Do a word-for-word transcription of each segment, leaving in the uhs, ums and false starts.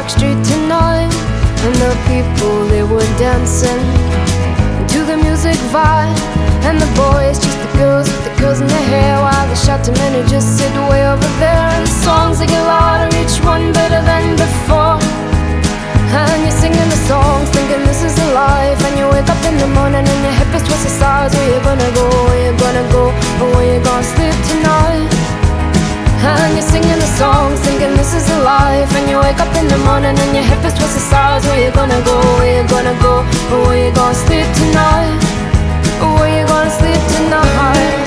Street tonight, and the people, they were dancing to the music vibe. And the boys chased the girls with the curls in their hair, while the shouting men who just sit way over there. And the songs, they get louder, each one better than before. And you're singing the songs, thinking this is a life. And you wake up in the morning and your hip is twisted sides. Where you gonna go, where you gonna go, or where you gonna sleep tonight? And you're singing the songs, thinking this is a life. And you wake up in the morning and your hip is twisted sides. Where you gonna go, where you gonna go, or where you gonna sleep tonight? Or where you gonna sleep tonight?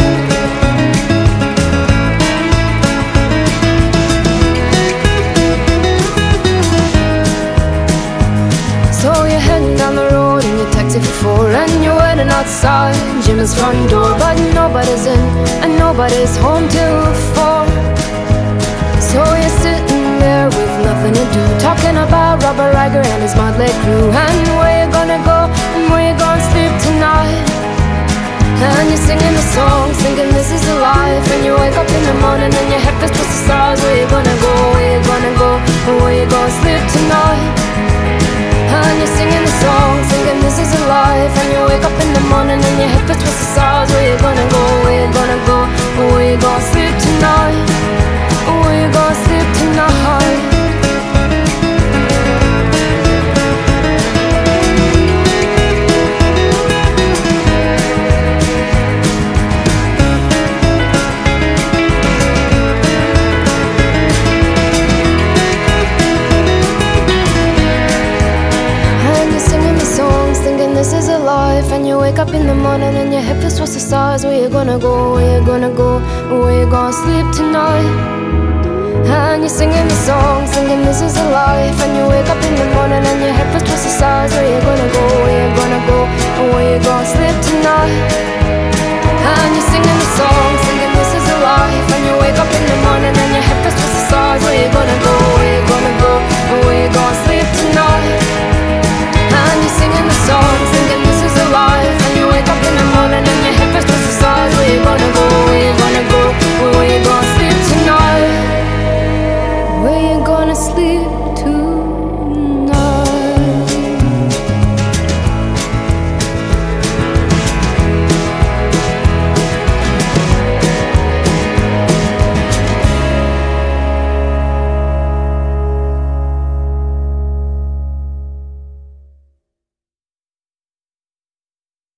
So you're heading down the road in your taxi for four, and you're waiting outside Jimmy's front door, but nobody's in and nobody's home till four. So you're sitting there with nothing to do, talking about Robert Riger and his motley crew, and where you gonna go and where you gonna sleep tonight. And you're singing the songs, thinking this is a life. And you wake up in the morning and your head feels twisted sides. Where you gonna go, where you gonna go, or where you gonna sleep tonight? And you're singing the songs, thinking this is a life. And you wake up in the morning and your head feels twisted sides. Where you gonna go, where you gonna go, or where you gonna sleep tonight? Or where you gonna sleep tonight? This is a life. And you wake up in the morning and your head feels twisted sides. Where you gonna go, where you gonna go, where you gonna sleep tonight? And you're singing the song, thinking this is a life. And you wake up in the morning and your head feels twisted sides. Where you gonna go, where you gonna go, where you gonna sleep tonight? And you're singing the song, thinking this is a life. And you wake up in the morning and your head feels twisted sides. Where you gonna go,